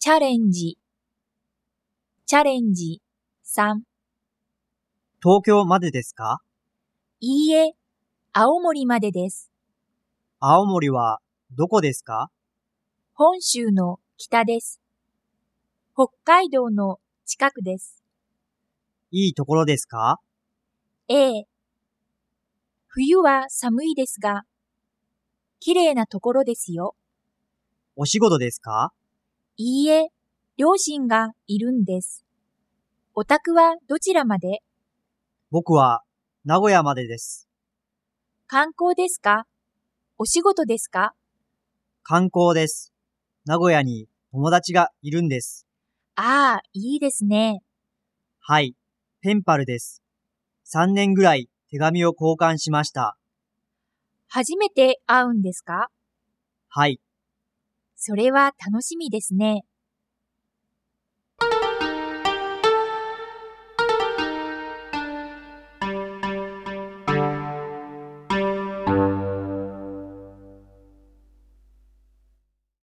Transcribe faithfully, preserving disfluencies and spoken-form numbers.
チャレンジ、チャレンジさん。 東京までですか？ いいえ、青森までです。 青森はどこですか？ 本州の北です。北海道の近くです。 いいところですか？ ええ。冬は寒いですが、綺麗なところですよ。 お仕事ですか？ いいえ、両親がいるんです。お宅はどちらまで？ 僕は名古屋までです。 観光ですか？お仕事ですか？ 観光です。名古屋に友達がいるんです。 ああ、いいですね。 はい、ペンパルです。さんねんぐらい手紙を交換しました。 初めて会うんですか？ はい。 それは楽しみですね。